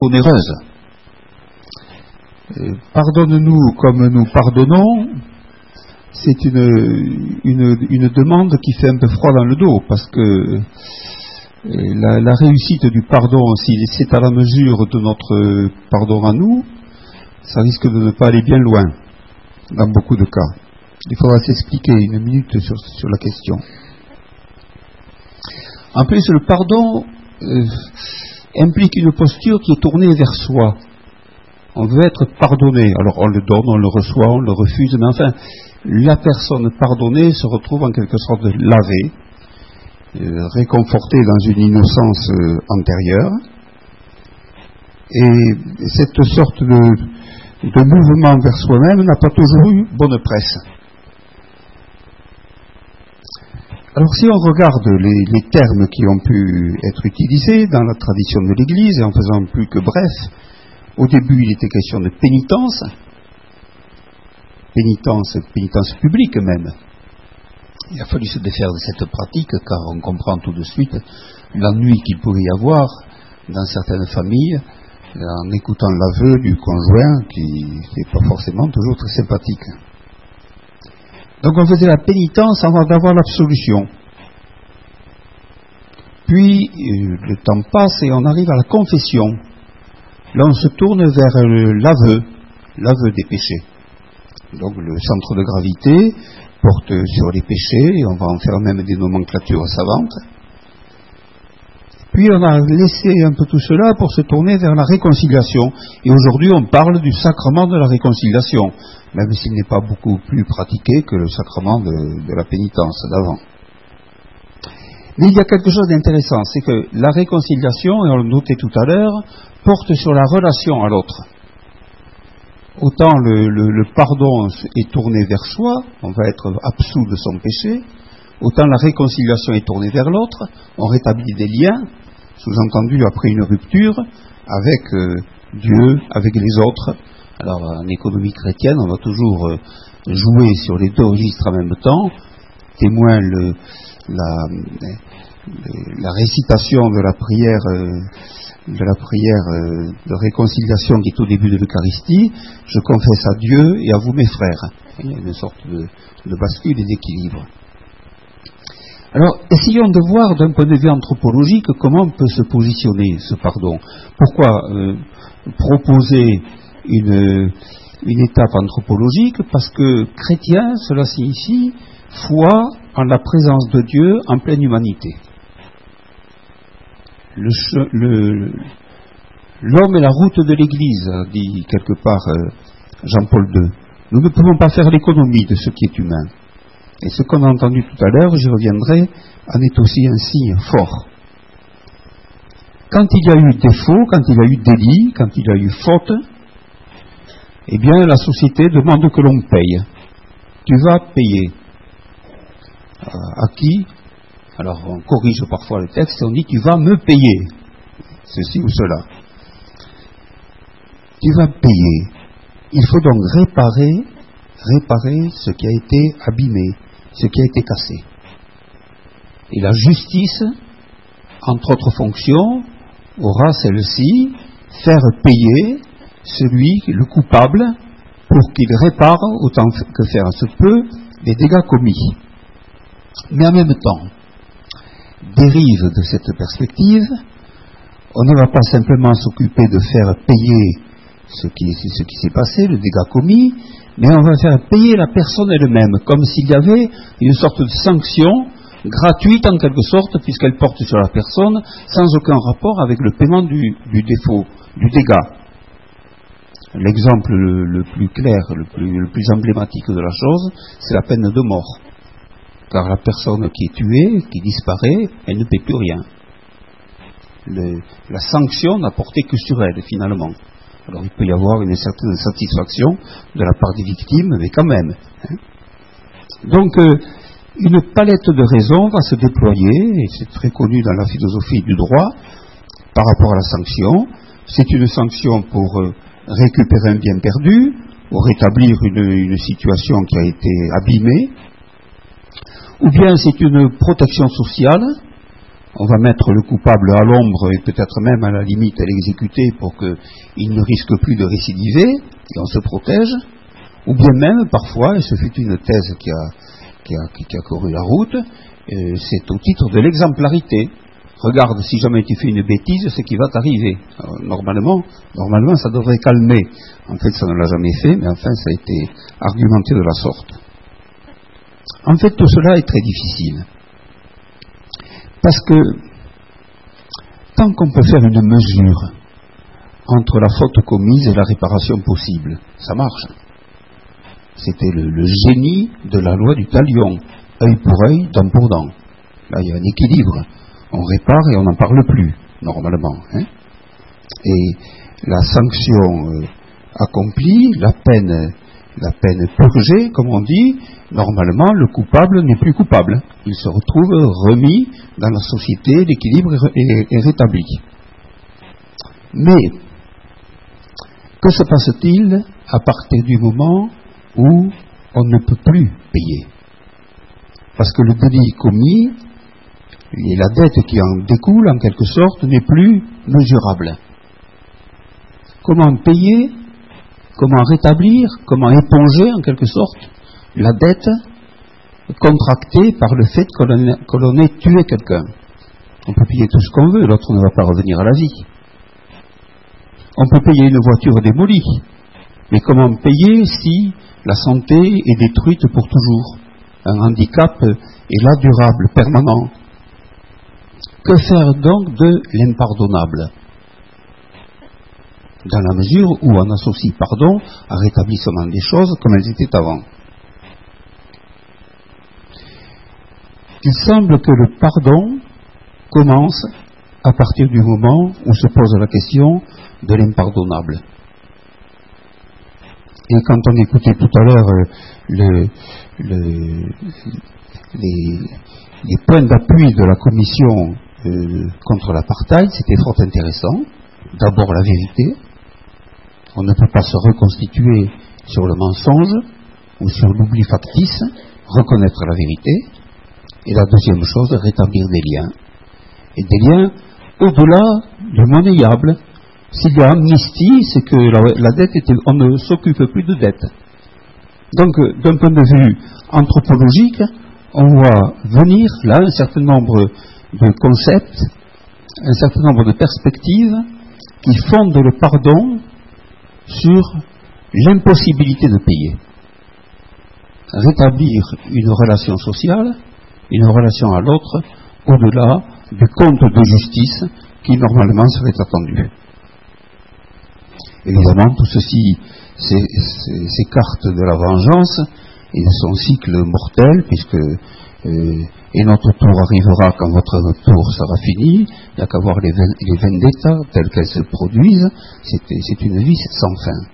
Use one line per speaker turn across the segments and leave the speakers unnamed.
onéreuse. Pardonne-nous comme nous pardonnons, c'est une demande qui fait un peu froid dans le dos, parce que la réussite du pardon, si c'est à la mesure de notre pardon à nous, ça risque de ne pas aller bien loin, dans beaucoup de cas. Il faudra s'expliquer une minute sur la question. En plus, le pardon implique une posture qui est tournée vers soi. On veut être pardonné. Alors on le donne, on le reçoit, on le refuse, mais enfin, la personne pardonnée se retrouve en quelque sorte lavée, réconfortée dans une innocence antérieure. Et cette sorte de mouvement vers soi-même n'a pas toujours eu bonne presse. Alors si on regarde les termes qui ont pu être utilisés dans la tradition de l'Église, et en faisant plus que bref, au début il était question de pénitence publique même. Il a fallu se défaire de cette pratique, car on comprend tout de suite l'ennui qu'il pouvait y avoir dans certaines familles, en écoutant l'aveu du conjoint qui n'est pas forcément toujours très sympathique. Donc on faisait la pénitence avant d'avoir l'absolution. Puis le temps passe et on arrive à la confession. Là on se tourne vers l'aveu des péchés. Donc le centre de gravité porte sur les péchés, et on va en faire même des nomenclatures savantes. Puis on a laissé un peu tout cela pour se tourner vers la réconciliation. Et aujourd'hui on parle du sacrement de la réconciliation, même s'il n'est pas beaucoup plus pratiqué que le sacrement de la pénitence d'avant. Mais il y a quelque chose d'intéressant, c'est que la réconciliation, et on le notait tout à l'heure, porte sur la relation à l'autre. Autant le pardon est tourné vers soi, on va être absous de son péché, autant la réconciliation est tournée vers l'autre, on rétablit des liens, sous-entendu après une rupture, avec Dieu, avec les autres. Alors en économie chrétienne, on va toujours jouer sur les deux registres en même temps, témoin la récitation de la prière de réconciliation qui est au début de l'Eucharistie, je confesse à Dieu et à vous mes frères. Il y a une sorte de bascule et d'équilibre. Alors, essayons de voir d'un point de vue anthropologique comment peut se positionner ce pardon. Pourquoi proposer une étape anthropologique? Parce que chrétien, cela signifie foi en la présence de Dieu en pleine humanité. L'homme est la route de l'Église, dit quelque part Jean-Paul II. Nous ne pouvons pas faire l'économie de ce qui est humain. Et ce qu'on a entendu tout à l'heure, j'y reviendrai, en est aussi un signe fort. Quand il y a eu défaut, quand il y a eu délit, quand il y a eu faute, eh bien la société demande que l'on paye. Tu vas payer. À qui? Alors on corrige parfois le texte et on dit tu vas me payer. Ceci ou cela. Tu vas payer. Il faut donc réparer ce qui a été abîmé, ce qui a été cassé. Et la justice, entre autres fonctions, aura celle-ci, faire payer celui, le coupable, pour qu'il répare, autant que faire se peut, les dégâts commis. Mais en même temps, dérive de cette perspective, on ne va pas simplement s'occuper de faire payer ce qui s'est passé, le dégât commis, mais on va faire payer la personne elle-même, comme s'il y avait une sorte de sanction gratuite en quelque sorte, puisqu'elle porte sur la personne, sans aucun rapport avec le paiement du défaut, du dégât. L'exemple le plus clair, le plus emblématique de la chose, c'est la peine de mort. Car la personne qui est tuée, qui disparaît, elle ne paie plus rien. La sanction n'a porté que sur elle, finalement. Alors il peut y avoir une certaine satisfaction de la part des victimes, mais quand même. Donc, une palette de raisons va se déployer, et c'est très connu dans la philosophie du droit, par rapport à la sanction. C'est une sanction pour récupérer un bien perdu, ou rétablir une situation qui a été abîmée, ou bien c'est une protection sociale. on va mettre le coupable à l'ombre et peut-être même à la limite à l'exécuter pour qu'il ne risque plus de récidiver, et on se protège, ou bien même parfois, et ce fut une thèse qui a couru la route, c'est au titre de l'exemplarité. Regarde, si jamais tu fais une bêtise, ce qui va t'arriver. Normalement, ça devrait calmer. En fait, ça ne l'a jamais fait, mais enfin, ça a été argumenté de la sorte. En fait, tout cela est très difficile. Parce que, tant qu'on peut faire une mesure entre la faute commise et la réparation possible, ça marche. C'était le génie de la loi du talion. Œil pour œil, dent pour dent. Là, il y a un équilibre. On répare et on n'en parle plus, normalement. Hein. Et la sanction accomplie, la peine purgée, comme on dit, normalement, le coupable n'est plus coupable. Il se retrouve remis dans la société, l'équilibre est rétabli. Mais, que se passe-t-il à partir du moment où on ne peut plus payer? Parce que le délit commis et la dette qui en découle, en quelque sorte, n'est plus mesurable. Comment payer, comment rétablir, comment éponger, en quelque sorte, la dette contractée par le fait que l'on ait tué quelqu'un? On peut payer tout ce qu'on veut, l'autre ne va pas revenir à la vie. On peut payer une voiture démolie, mais comment payer si la santé est détruite pour toujours? Un handicap est là durable, permanent. Que faire donc de l'impardonnable? Dans la mesure où on associe pardon à rétablissement des choses comme elles étaient avant. Il semble que le pardon commence à partir du moment où se pose la question de l'impardonnable. Et quand on écoutait tout à l'heure les points d'appui de la commission contre l'apartheid, c'était fort intéressant. D'abord la vérité. On ne peut pas se reconstituer sur le mensonge ou sur l'oubli factice, reconnaître la vérité. Et la deuxième chose, rétablir des liens. Et des liens au-delà du monnayable. S'il y a amnistie, c'est que la dette on ne s'occupe plus de dette. Donc, d'un point de vue anthropologique, on voit venir là un certain nombre de concepts, un certain nombre de perspectives qui fondent le pardon sur l'impossibilité de payer. Rétablir une relation sociale, une relation à l'autre, au-delà du compte de justice qui normalement serait attendu. Évidemment, tout ceci s'écarte de la vengeance et de son cycle mortel, puisque et notre tour arrivera quand votre tour sera fini. Il n'y a qu'à voir les vendettas telles qu'elles se produisent. C'est une vie sans fin.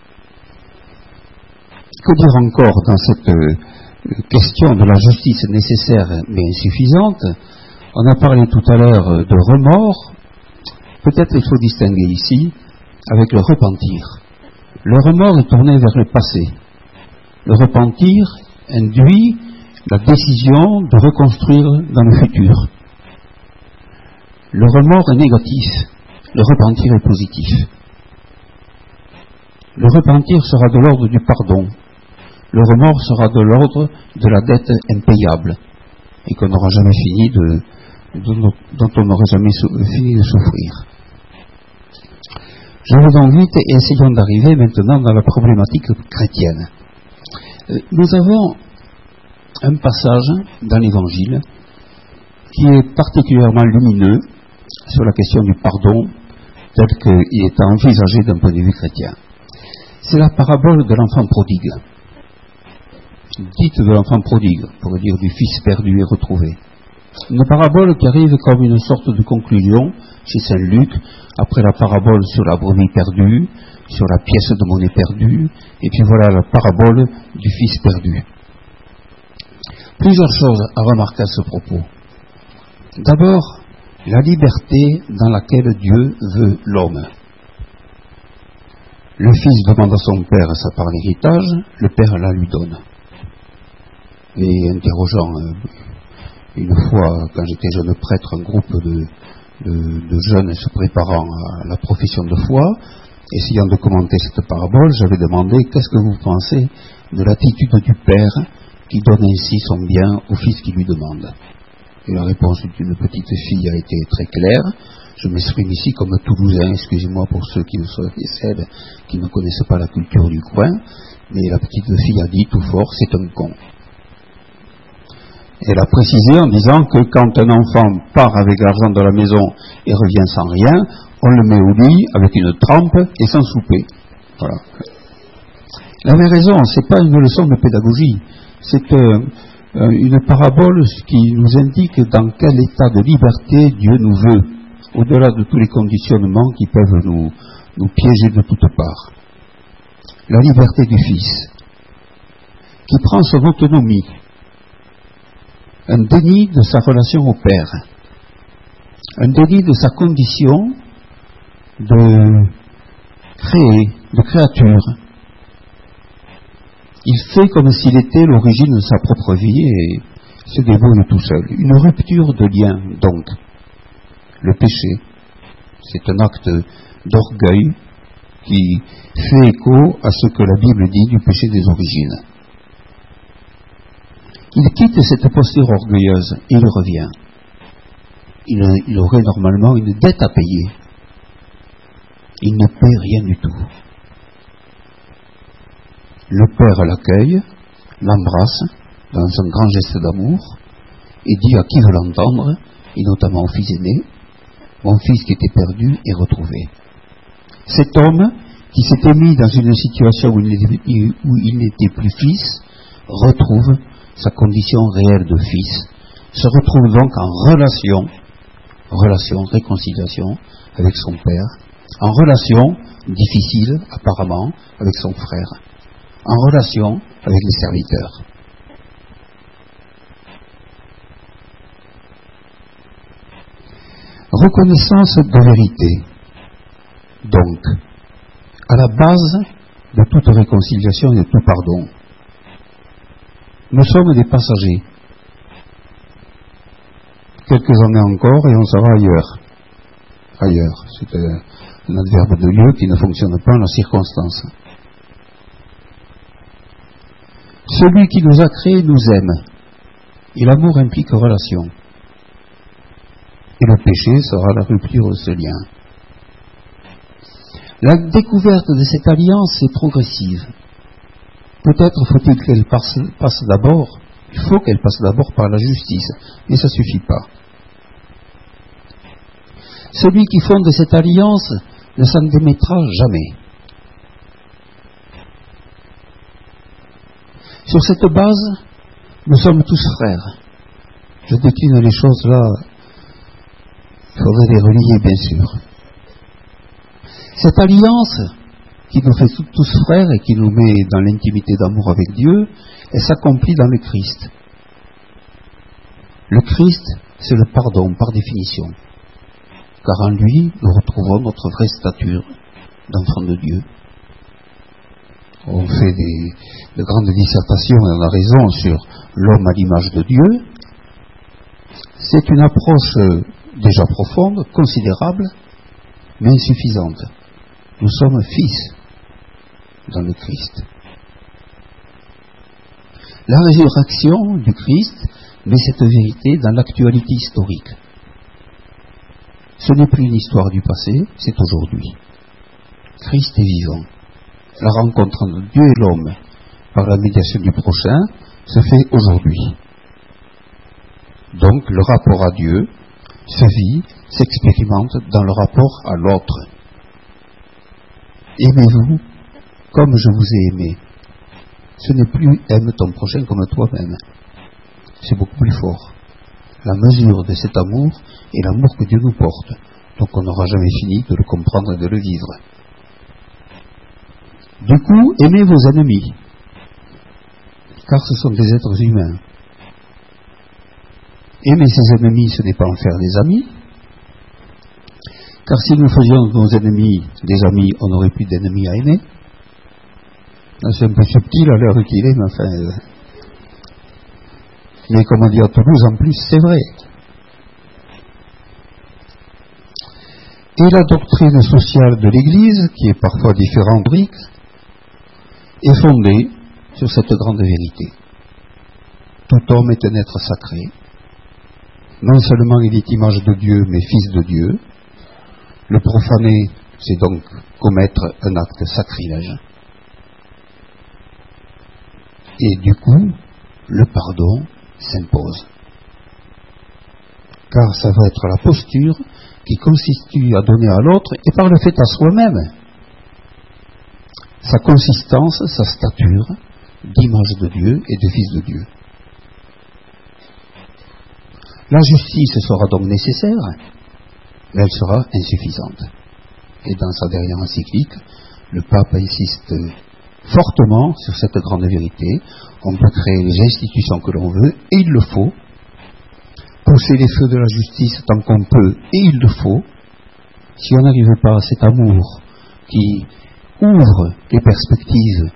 Que dire encore dans cette question de la justice nécessaire mais insuffisante? On a parlé tout à l'heure de remords. Peut-être il faut distinguer ici avec le repentir. Le remords est tourné vers le passé. Le repentir induit la décision de reconstruire dans le futur. Le remords est négatif, le repentir est positif. Le repentir sera de l'ordre du pardon. Le remords sera de l'ordre de la dette impayable et qu'on n'aura jamais fini dont on n'aura jamais fini de souffrir. Je vais donc vite et essayons d'arriver maintenant dans la problématique chrétienne. Nous avons un passage dans l'Évangile qui est particulièrement lumineux sur la question du pardon tel qu'il est envisagé d'un point de vue chrétien. C'est la parabole de l'enfant prodigue. Dite de l'enfant prodigue, on pourrait dire du fils perdu et retrouvé. Une parabole qui arrive comme une sorte de conclusion chez Saint Luc, après la parabole sur la brebis perdue, sur la pièce de monnaie perdue, et puis voilà la parabole du fils perdu. Plusieurs choses à remarquer à ce propos. D'abord, la liberté dans laquelle Dieu veut l'homme. Le fils demande à son père sa part d'héritage, le père la lui donne. Et interrogeant une fois, quand j'étais jeune prêtre, un groupe de jeunes se préparant à la profession de foi, essayant de commenter cette parabole, j'avais demandé qu'est-ce que vous pensez de l'attitude du Père qui donne ainsi son bien au Fils qui lui demande. Et la réponse d'une petite fille a été très claire. Je m'exprime ici comme Toulousain, excusez-moi pour ceux qui ne sont celles qui ne connaissent pas la culture du coin, mais la petite fille a dit tout fort, c'est un con. Elle a précisé en disant que quand un enfant part avec l'argent de la maison et revient sans rien, on le met au lit avec une trempe et sans souper. Voilà. Elle avait raison, c'est pas une leçon de pédagogie, c'est une parabole qui nous indique dans quel état de liberté Dieu nous veut, au-delà de tous les conditionnements qui peuvent nous piéger de toutes parts. La liberté du Fils, qui prend son autonomie, un déni de sa relation au Père, un déni de sa condition de créer, de créature. Il fait comme s'il était l'origine de sa propre vie et se débrouille tout seul. Une rupture de lien, donc. Le péché, c'est un acte d'orgueil qui fait écho à ce que la Bible dit du péché des origines. Il quitte cette posture orgueilleuse et il revient. Il aurait normalement une dette à payer. Il ne paie rien du tout. Le Père l'accueille, l'embrasse dans un grand geste d'amour et dit à qui veut l'entendre, et notamment au fils aîné, mon fils qui était perdu est retrouvé. Cet homme qui s'était mis dans une situation où il n'était plus fils, retrouve sa condition réelle de fils, se retrouve donc en relation, réconciliation avec son père, en relation difficile apparemment avec son frère, en relation avec les serviteurs. Reconnaissance de vérité. Donc, à la base de toute réconciliation et de tout pardon, nous sommes des passagers. Quelques années encore et on sera ailleurs. Ailleurs, c'est un adverbe de lieu qui ne fonctionne pas en la circonstance. Celui qui nous a créés nous aime. Et l'amour implique relation. Et le péché sera la rupture de ce lien. La découverte de cette alliance est progressive. Peut-être faut-il qu'elle passe d'abord, il faut qu'elle passe d'abord par la justice, mais ça ne suffit pas. Celui qui fonde cette alliance ne s'en démettra jamais. Sur cette base, nous sommes tous frères. Je décline les choses là, il faudrait les relier bien sûr. Cette alliance qui nous fait tous frères et qui nous met dans l'intimité d'amour avec Dieu, elle s'accomplit dans le Christ. Le Christ, c'est le pardon par définition, car en lui, nous retrouvons notre vraie stature d'enfant de Dieu. On fait de grandes dissertations, et on a raison, sur l'homme à l'image de Dieu. C'est une approche déjà profonde, considérable, mais insuffisante. Nous sommes fils dans le Christ. La résurrection du Christ met cette vérité dans l'actualité historique. Ce n'est plus une histoire du passé, c'est aujourd'hui. Christ est vivant. La rencontre entre Dieu et l'homme par la médiation du prochain se fait aujourd'hui. Donc le rapport à Dieu se vit, s'expérimente dans le rapport à l'autre. Aimez-vous comme je vous ai aimé. Ce n'est plus aime ton prochain comme toi-même. C'est beaucoup plus fort. La mesure de cet amour est l'amour que Dieu nous porte. Donc on n'aura jamais fini de le comprendre et de le vivre. Du coup, aimez vos ennemis, car ce sont des êtres humains. Aimer ses ennemis, ce n'est pas en faire des amis, car si nous faisions de nos ennemis des amis, on n'aurait plus d'ennemis à aimer. C'est un peu subtil à l'heure qu'il est, mais enfin... Mais comme on dit à Toulouse, en plus, c'est vrai. Et la doctrine sociale de l'Église, qui est parfois différente, est fondée sur cette grande vérité. Tout homme est un être sacré. Non seulement il est image de Dieu, mais fils de Dieu. Le profaner, c'est donc commettre un acte sacrilège. Et du coup, le pardon s'impose. Car ça va être la posture qui consiste à donner à l'autre et par le fait à soi-même sa consistance, sa stature d'image de Dieu et de fils de Dieu. La justice sera donc nécessaire, mais elle sera insuffisante. Et dans sa dernière encyclique, le pape insiste fortement sur cette grande vérité. On peut créer les institutions que l'on veut, et il le faut. Pousser les feux de la justice tant qu'on peut, et il le faut. Si on n'arrive pas à cet amour qui ouvre les perspectives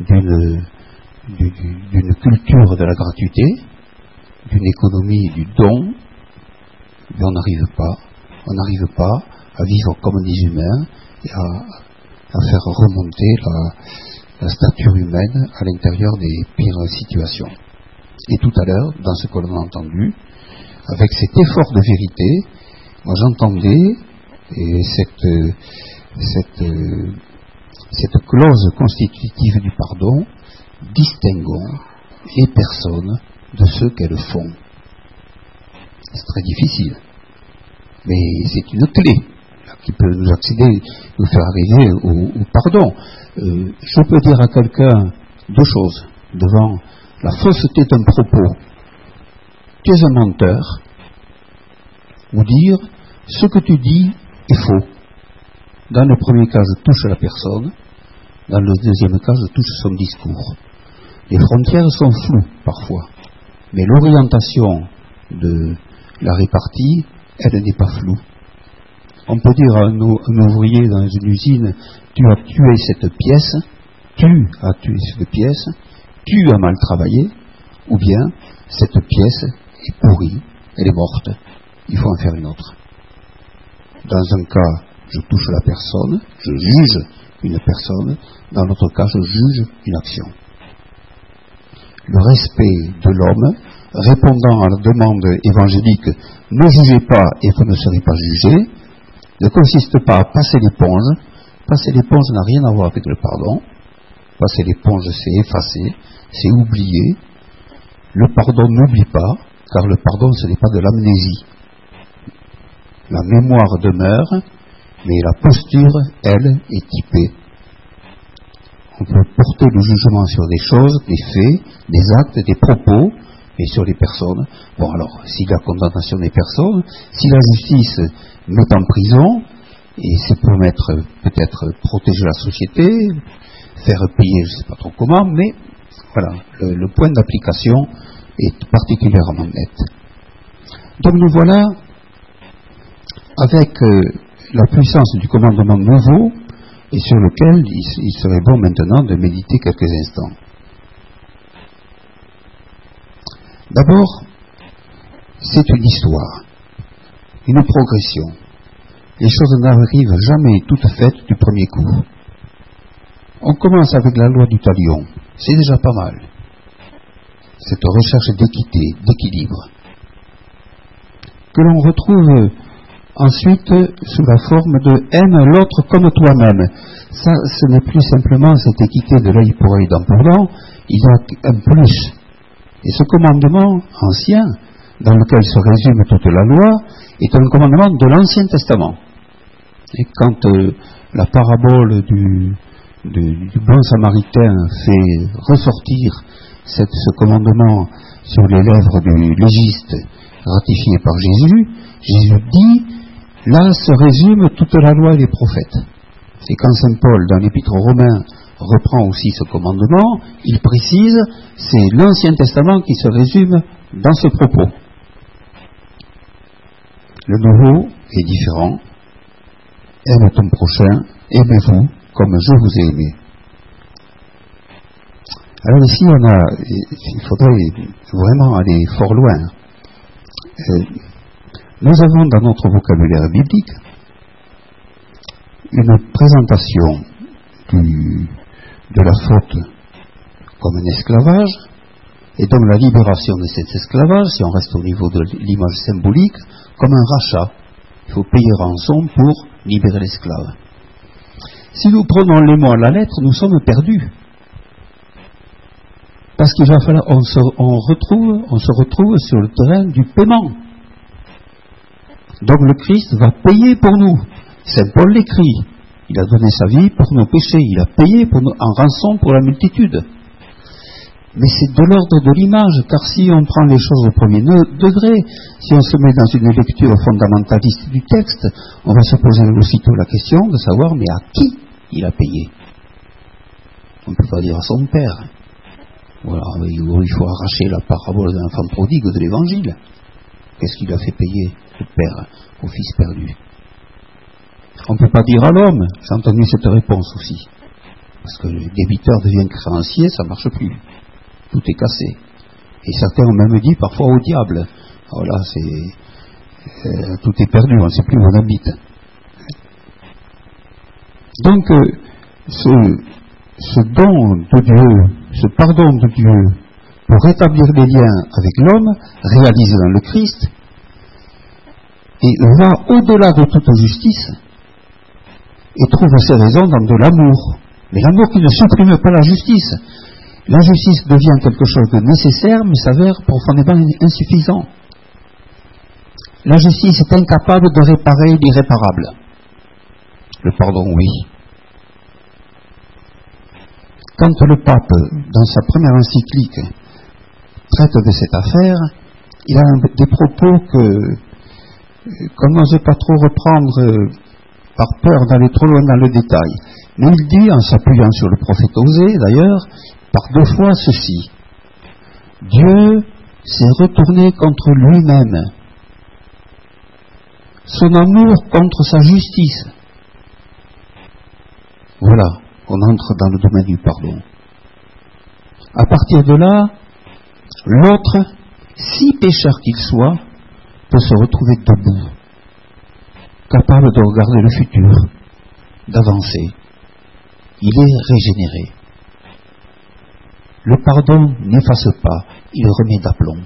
d'une culture de la gratuité, d'une économie du don, mais on n'arrive pas à vivre comme des humains et à faire remonter la stature humaine à l'intérieur des pires situations. Et tout à l'heure, dans ce que l'on a entendu, avec cet effort de vérité, moi j'entendais cette clause constitutive du pardon, distinguons les personnes de ceux qu'elles font. C'est très difficile, mais c'est une clé qui peut nous faire arriver au pardon. Je peux dire à quelqu'un deux choses devant la fausseté d'un propos. Tu es un menteur, ou dire ce que tu dis est faux. Dans le premier cas, je touche la personne, dans le deuxième cas, je touche son discours. Les frontières sont floues parfois, mais l'orientation de la répartie, elle n'est pas floue. On peut dire à un ouvrier dans une usine, tu as tué cette pièce, tu as mal travaillé, ou bien cette pièce est pourrie, elle est morte, il faut en faire une autre. Dans un cas, je touche la personne, je juge une personne, dans l'autre cas, je juge une action. Le respect de l'homme, répondant à la demande évangélique, ne jugez pas et vous ne serez pas jugés, ne consiste pas à passer l'éponge. Passer l'éponge n'a rien à voir avec le pardon. Passer l'éponge, c'est effacer, c'est oublier. Le pardon n'oublie pas, car le pardon, ce n'est pas de l'amnésie. La mémoire demeure, mais la posture, elle, est typée. On peut porter le jugement sur des choses, des faits, des actes, des propos, et sur les personnes. Bon, alors, si la condamnation des personnes, si la justice met en prison, et c'est pour peut-être protéger la société, faire payer, je ne sais pas trop comment, mais voilà, le point d'application est particulièrement net. Donc nous voilà avec la puissance du commandement nouveau, et sur lequel il serait bon maintenant de méditer quelques instants. D'abord, c'est une histoire, une progression. Les choses n'arrivent jamais toutes faites du premier coup. On commence avec la loi du talion, c'est déjà pas mal. Cette recherche d'équité, d'équilibre, que l'on retrouve ensuite sous la forme de aime l'autre comme toi-même. Ça, ce n'est plus simplement cette équité de l'œil pour œil, dent pour dent, il y a un plus. Et ce commandement ancien, dans lequel se résume toute la loi, est un commandement de l'Ancien Testament. Et quand la parabole du bon samaritain fait ressortir ce commandement sur les lèvres du légiste ratifié par Jésus, Jésus dit, là se résume toute la loi et les prophètes. Et quand saint Paul, dans l'Épître aux Romains, reprend aussi ce commandement, il précise, c'est l'Ancien Testament qui se résume dans ce propos. Le nouveau est différent. Aime ton prochain, aimez-vous comme je vous ai aimé. Alors ici, il faudrait vraiment aller fort loin. Nous avons dans notre vocabulaire biblique une présentation de la faute comme un esclavage, et donc la libération de cet esclavage, si on reste au niveau de l'image symbolique, comme un rachat. Il faut payer rançon pour libérer l'esclave. Si nous prenons les mots à la lettre, nous sommes perdus. Parce qu'il va falloir, on se retrouve sur le terrain du paiement. Donc le Christ va payer pour nous. Saint Paul l'écrit. Il a donné sa vie pour nos péchés. Il a payé en rançon pour la multitude. Mais c'est de l'ordre de l'image, car si on prend les choses au premier degré, si on se met dans une lecture fondamentaliste du texte, on va se poser aussitôt la question de savoir, mais à qui il a payé? On ne peut pas dire à son père. Voilà, il faut arracher la parabole de l'enfant prodigue de l'Évangile. Qu'est-ce qu'il a fait payer le père au fils perdu? On ne peut pas dire à l'homme. J'ai entendu cette réponse aussi. Parce que le débiteur devient créancier, ça ne marche plus. Tout est cassé. Et certains ont même dit parfois au diable. Alors là, tout est perdu, on ne sait plus où on habite. Donc, ce don de Dieu, ce pardon de Dieu, pour rétablir les liens avec l'homme, réalisé dans le Christ, et va au-delà de toute justice, et trouve ses raisons dans de l'amour. Mais l'amour qui ne supprime pas la justice. La justice devient quelque chose de nécessaire, mais s'avère profondément insuffisant. La justice est incapable de réparer l'irréparable. Le pardon, oui. Quand le pape, dans sa première encyclique, traite de cette affaire, il a des propos qu'on n'ose pas trop reprendre par peur d'aller trop loin dans le détail. Mais il dit, en s'appuyant sur le prophète Osée d'ailleurs, par 2 fois ceci: Dieu s'est retourné contre lui-même, son amour contre sa justice. Voilà, on entre dans le domaine du pardon. À partir de là, l'autre, si pécheur qu'il soit, peut se retrouver debout, capable de regarder le futur, d'avancer. Il est régénéré. Le pardon n'efface pas, il remet d'aplomb.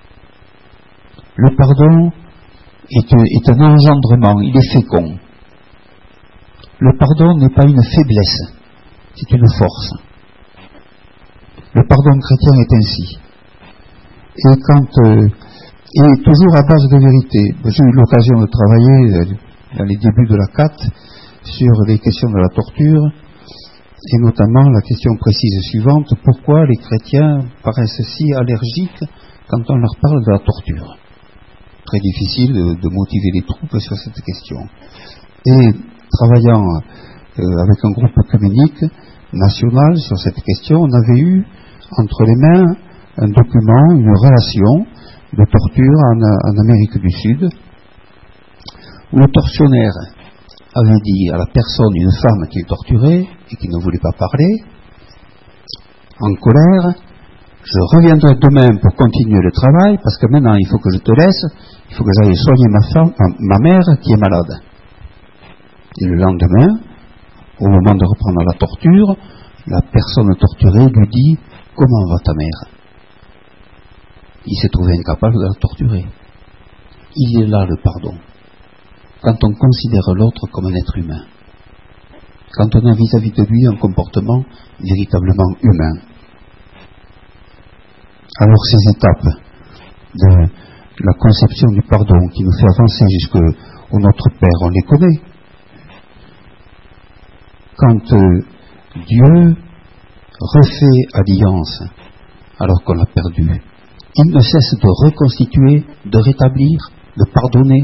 Le pardon est un engendrement, il est fécond. Le pardon n'est pas une faiblesse, c'est une force. Le pardon chrétien est ainsi. Et toujours à base de vérité. J'ai eu l'occasion de travailler dans les débuts de la CAT sur les questions de la torture, et notamment la question précise suivante: pourquoi les chrétiens paraissent si allergiques quand on leur parle de la torture? Très difficile de motiver les troupes sur cette question. Et travaillant avec un groupe œcuménique national sur cette question, on avait eu entre les mains un document, une relation de torture en Amérique du Sud, où le tortionnaire avait dit à la personne, une femme qu'il torturait et qui ne voulait pas parler, en colère: je reviendrai demain pour continuer le travail, parce que maintenant il faut que je te laisse, il faut que j'aille soigner ma mère qui est malade. Et le lendemain, au moment de reprendre la torture, la personne torturée lui dit: comment va ta mère? Il s'est trouvé incapable de la torturer. Il est là le pardon. Quand on considère l'autre comme un être humain. Quand on a vis-à-vis de lui un comportement véritablement humain. Alors ces étapes de la conception du pardon qui nous fait avancer jusqu'au Notre Père, on les connaît. Quand Dieu refait alliance alors qu'on l'a perdu, il ne cesse de reconstituer, de rétablir, de pardonner.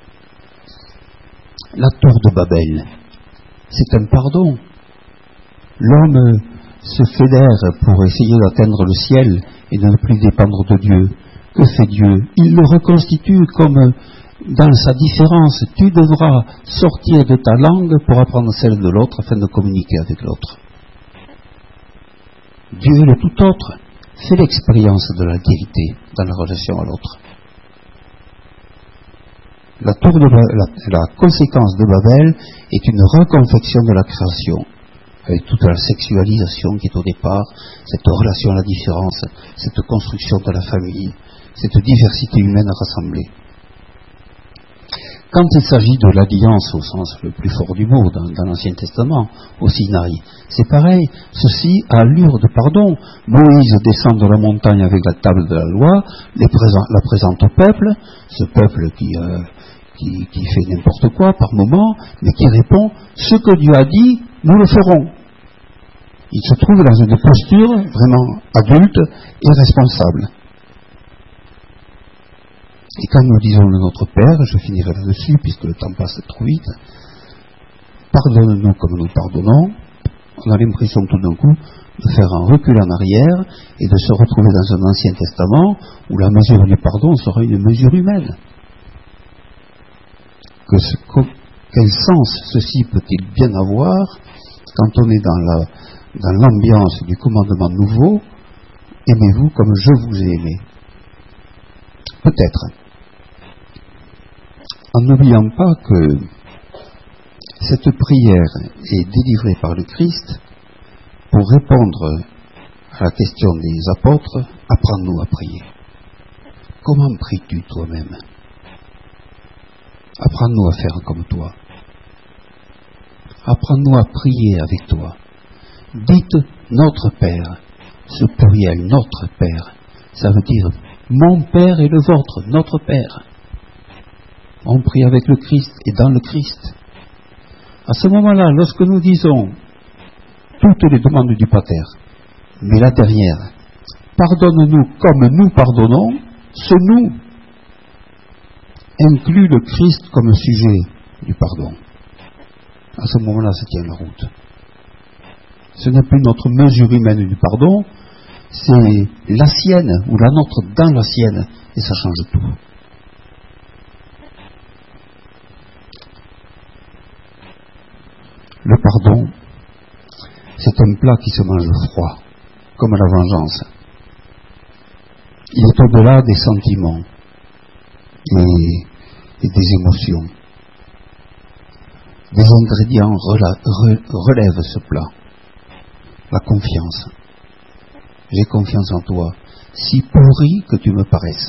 La tour de Babel, c'est un pardon. L'homme se fédère pour essayer d'atteindre le ciel et de ne plus dépendre de Dieu. Que fait Dieu? Il le reconstitue comme dans sa différence. Tu devras sortir de ta langue pour apprendre celle de l'autre afin de communiquer avec l'autre. Dieu est le tout autre. Fais l'expérience de la vérité dans la relation à l'autre. La conséquence de Babel est une reconfection de la création, avec toute la sexualisation qui est au départ, cette relation à la différence, cette construction de la famille, cette diversité humaine rassemblée. Quand il s'agit de l'alliance au sens le plus fort du mot dans l'Ancien Testament, au Sinaï, c'est pareil, ceci a allure de pardon. Moïse descend de la montagne avec la table de la loi, la présente au peuple, ce peuple qui fait n'importe quoi par moment, mais qui répond « ce que Dieu a dit, nous le ferons ». Il se trouve dans une posture vraiment adulte et responsable. Et quand nous disons le Notre Père, je finirai là-dessus puisque le temps passe trop vite, pardonne-nous comme nous pardonnons, on a l'impression tout d'un coup de faire un recul en arrière et de se retrouver dans un Ancien Testament où la mesure du pardon sera une mesure humaine. Quel sens ceci peut-il bien avoir quand on est dans l'ambiance du commandement nouveau, aimez-vous comme je vous ai aimé. Peut-être. En n'oubliant pas que cette prière est délivrée par le Christ pour répondre à la question des apôtres, apprends-nous à prier. Comment pries-tu toi-même? Apprends-nous à faire comme toi. Apprends-nous à prier avec toi. Dites notre Père, ce pluriel, notre Père, ça veut dire mon Père et le vôtre, notre Père. On prie avec le Christ et dans le Christ. À ce moment-là, lorsque nous disons toutes les demandes du Pater, mais la dernière, pardonne-nous comme nous pardonnons, ce nous inclut le Christ comme sujet du pardon. À ce moment-là, ça tient la route. Ce n'est plus notre mesure humaine du pardon, c'est la sienne ou la nôtre dans la sienne, et ça change tout. Le pardon, c'est un plat qui se mange froid, comme la vengeance. Il est au-delà des sentiments et des émotions. Des ingrédients relèvent ce plat. La confiance. J'ai confiance en toi, si pourri que tu me paraisses.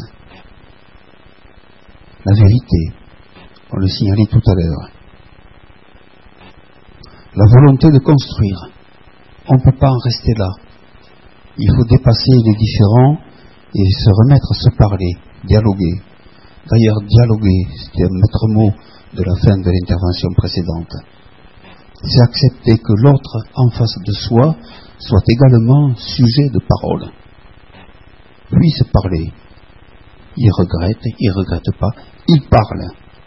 La vérité, on le signalait tout à l'heure. La volonté de construire. On ne peut pas en rester là. Il faut dépasser les différends et se remettre à se parler, dialoguer. D'ailleurs, dialoguer, c'était un maître mot de la fin de l'intervention précédente. C'est accepter que l'autre en face de soi soit également sujet de parole. Puisse parler. Il regrette pas, il parle.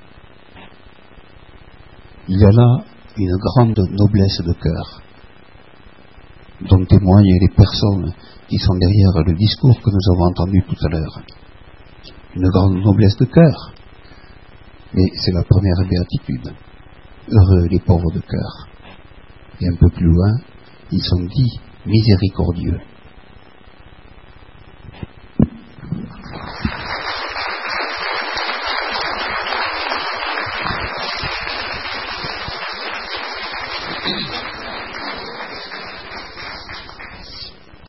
Il y a là une grande noblesse de cœur, dont témoignent les personnes qui sont derrière le discours que nous avons entendu tout à l'heure. Une grande noblesse de cœur. Mais c'est la première béatitude. Heureux les pauvres de cœur. Et un peu plus loin, ils sont dits miséricordieux.